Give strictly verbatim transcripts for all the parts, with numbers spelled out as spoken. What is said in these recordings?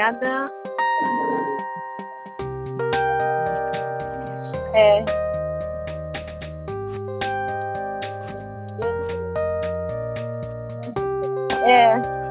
Obrigada. É. É.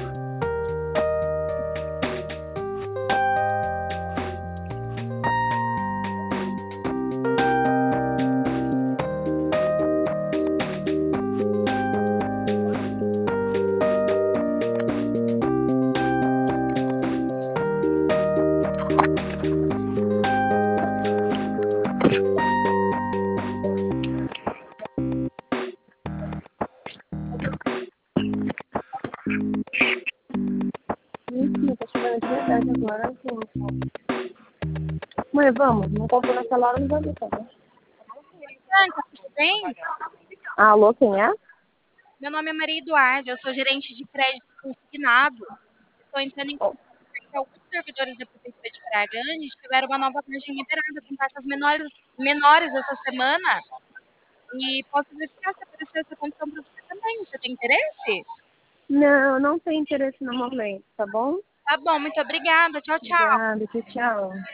Gente, tá chegando de verdade agora, gente. Mãe, vamos. Não comprou naquela hora, não vai ver, tá bom? Bianca, tudo bem? Alô, quem é? Meu nome é Maria Eduarda, eu sou gerente de crédito consignado. Estou entrando em contato porque alguns servidores da Prefeitura de Paragange tiveram uma nova margem liberada com taxas menores, menores essa semana. E posso verificar se apareceu essa condição para você também. Você tem interesse? Não, não tem interesse no momento, tá bom? Tá bom, muito obrigada. Tchau, tchau. Obrigada, tchau, tchau.